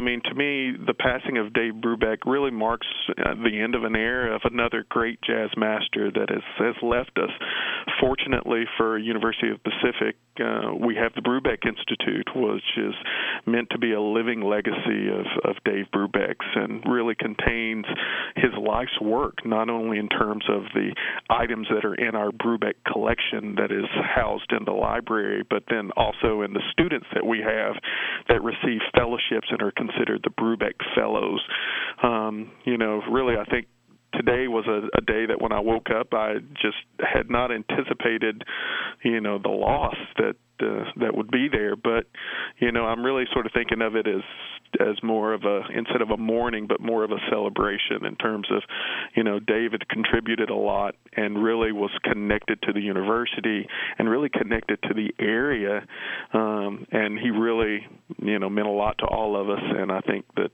mean, to me, the passing of Dave Brubeck really marks the end of an era of another great jazz master that has left us. Fortunately for University of the Pacific, we have the Brubeck Institute, which is meant to be a living legacy of Dave Brubeck's and really contains his life's work, not only in terms of the items that are in our Brubeck collection that is housed in the library, but then also in the students that we have that receive fellowships and are considered the Brubeck Fellows. Really, I think today was a day that when I woke up, I just had not anticipated, the loss that would be there. But, I'm really sort of thinking of it as more of instead of a mourning, but more of a celebration in terms of, David contributed a lot and really was connected to the university and really connected to the area. And he really, meant a lot to all of us. And I think that,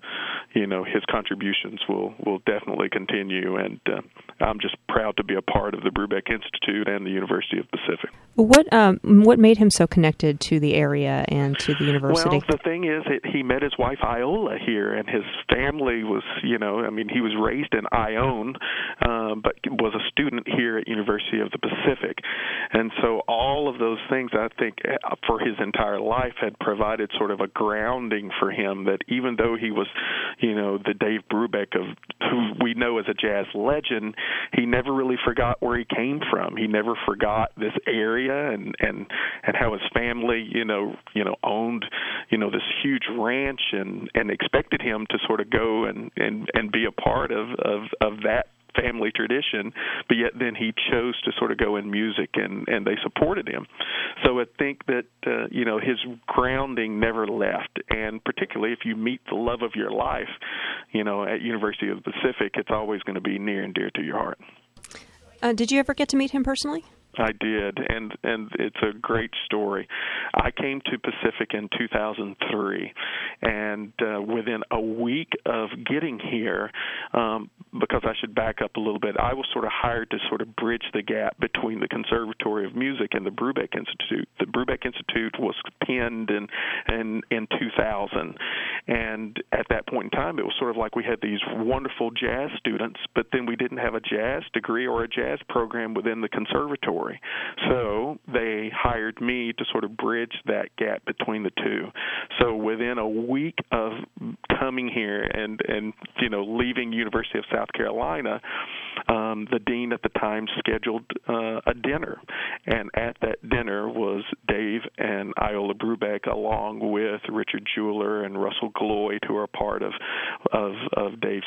his contributions will definitely continue. And I'm just proud to be a part of the Brubeck Institute and the University of the Pacific. What made him so connected to the area and to the university? Well, the thing is that he met his wife Iola here, and his family was, he was raised in Ione, but was a student here at University of the Pacific. And so all of those things, I think, for his entire life had provided sort of a grounding for him that even though he was, the Dave Brubeck of who we know as a jazz legend, he never really forgot where he came from. He never forgot this area and how his family, owned, this huge ranch and expected him to sort of go and be a part of that family tradition, but yet then he chose to sort of go in music and they supported him. So I think that, his grounding never left, and particularly if you meet the love of your life, at University of the Pacific, it's always going to be near and dear to your heart. Did you ever get to meet him personally? I did, and it's a great story. I came to Pacific in 2003, and within a week of getting here, because I should back up a little bit, I was sort of hired to sort of bridge the gap between the Conservatory of Music and the Brubeck Institute. The Brubeck Institute was penned in 2000, and at that point in time, it was sort of like we had these wonderful jazz students, but then we didn't have a jazz degree or a jazz program within the conservatory. So they hired me to sort of bridge that gap between the two. So within a week of coming here and leaving University of South Carolina, the dean at the time scheduled a dinner. And at that dinner was Dave and Iola Brubeck, along with Richard Jeweler and Russell Gloyd, who are part of Dave's,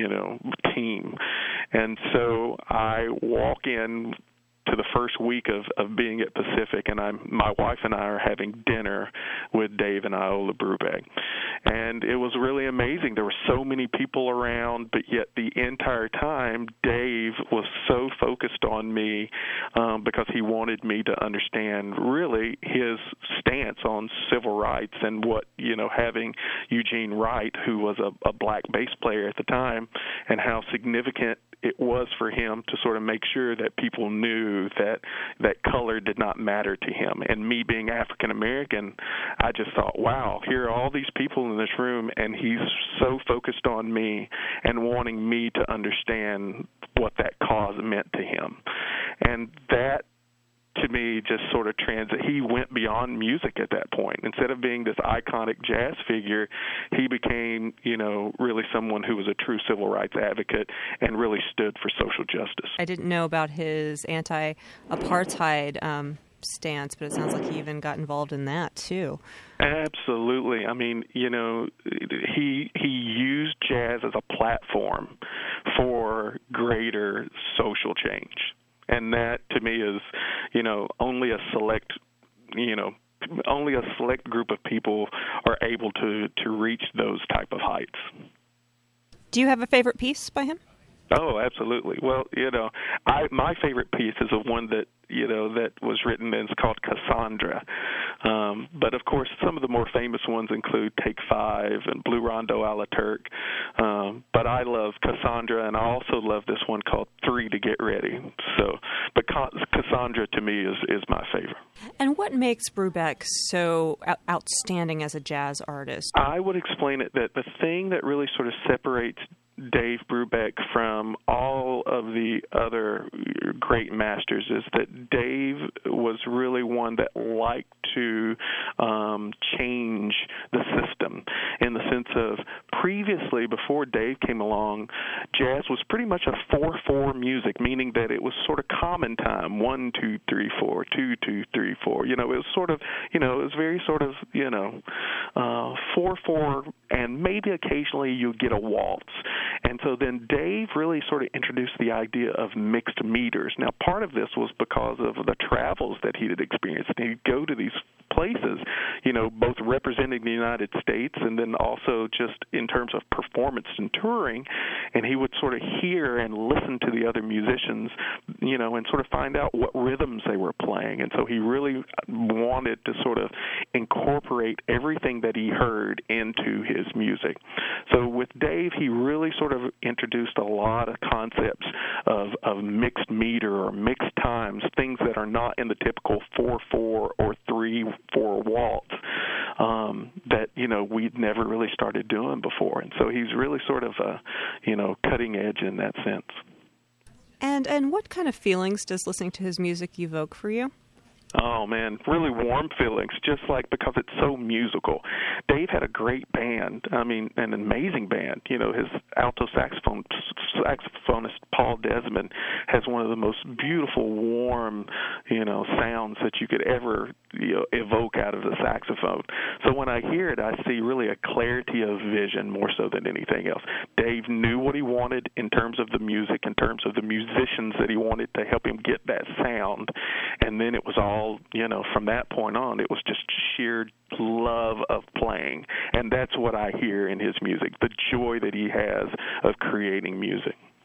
team. And so I walk in to the first week of being at Pacific, and my wife and I are having dinner with Dave and Iola Brubeck. And it was really amazing. There were so many people around, but yet the entire time Dave was so focused on me because he wanted me to understand really his stance on civil rights and what, having Eugene Wright, who was a black bass player at the time, and how significant it was for him to sort of make sure that people knew that color did not matter to him. And me being African American, I just thought, wow, here are all these people in this room, and he's so focused on me and wanting me to understand what that cause meant to him. And that, to me, just sort of he went beyond music at that point. Instead of being this iconic jazz figure, he became, really someone who was a true civil rights advocate and really stood for social justice. I didn't know about his anti-apartheid stance, but it sounds like he even got involved in that too. Absolutely. I mean, he used jazz as a platform for greater social change. And that, to me, is, only a select group of people are able to reach those type of heights. Do you have a favorite piece by him? Oh, absolutely. Well, my favorite piece is the one that that was written, and it's called Cassandra. But of course, some of the more famous ones include Take Five and Blue Rondo a la Turk. But I love Cassandra, and I also love this one called Three to Get Ready. So, but Cassandra to me is my favorite. And what makes Brubeck so outstanding as a jazz artist? I would explain it that the thing that really sort of separates Dave Brubeck from all of the other great masters is that Dave was really one that liked to change the system, in the sense of previously, before Dave came along, jazz was pretty much a 4/4 music, meaning that it was sort of common time, 1 2 3 4, 2 2 3 4. It was sort of, it was very sort of 4/4, and maybe occasionally you get a waltz. And so then Dave really sort of introduced the idea of mixed meters. Now, part of this was because of the travels that he had experienced. He'd go to these places, both representing the United States and then also just in terms of performance and touring, and he would sort of hear and listen to the other musicians, and sort of find out what rhythms they were playing. And so he really wanted to sort of incorporate everything that he heard into his music. So with Dave, he really sort of introduced a lot of concepts of mixed meter or mixed times, things that are not in the typical 4/4 or 3/4 waltz that we'd never really started doing before. And so he's really sort of cutting edge in that sense. And what kind of feelings does listening to his music evoke for you? Oh, man, really warm feelings, just like because it's so musical. Dave had a great band, an amazing band. His alto saxophonist, Paul Desmond, has one of the most beautiful, warm, sounds that you could ever evoke out of the saxophone. So when I hear it, I see really a clarity of vision more so than anything else. Dave knew what he wanted in terms of the music, in terms of the musicians that he wanted to help him get that sound, and then it was all, from that point on, it was just sheer love of playing. And that's what I hear in his music, the joy that he has of creating music.